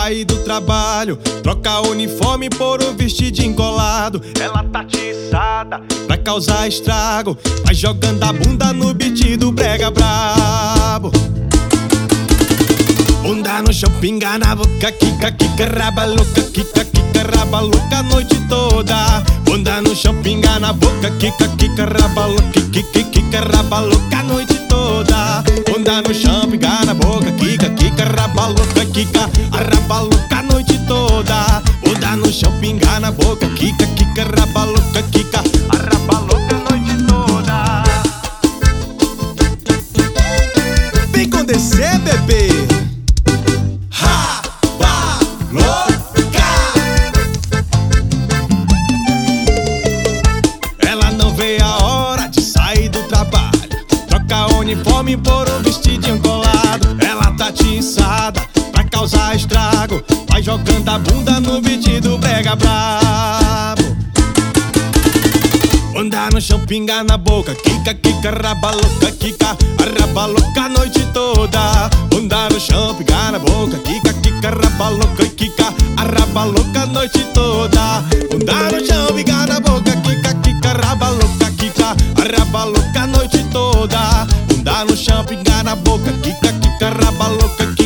sair do trabalho, troca o uniforme por um vestidinho colado. Ela tá atiçada pra causar estrago, vai jogando a bunda no beat do brega brabo. Bunda no chão, pinga na boca, quica, quica, raba louca, quica, quica, raba louca a noite toda. Bunda no chão, pinga na boca, quica, quica, raba louca, quica, quica, raba louca a noite toda. Bunda no chão, pinga na boca, quica, quica, raba louca, quica, raba louca a noite toda. Bunda no chão, pinga na boca, quica, quica, raba louca, quica, raba louca a noite toda. Vem com descer, bebê. Vê a hora de sair do trabalho, troca o uniforme por um vestidinho colado. Ela tá atiçada pra causar estrago, vai jogando a bunda no beat do brega brabo. Bunda no chão, pinga na boca, quica, quica, raba louca, quica, raba louca a noite toda. Bunda no chão, pinga na boca, quica, quica, raba louca, quica, raba louca a noite toda. Bunda no chão, pinga na boca, quica, quica, raba louca, quica, raba louca a noite toda. Bunda no chão, pinga na boca, quica, quica, raba louca,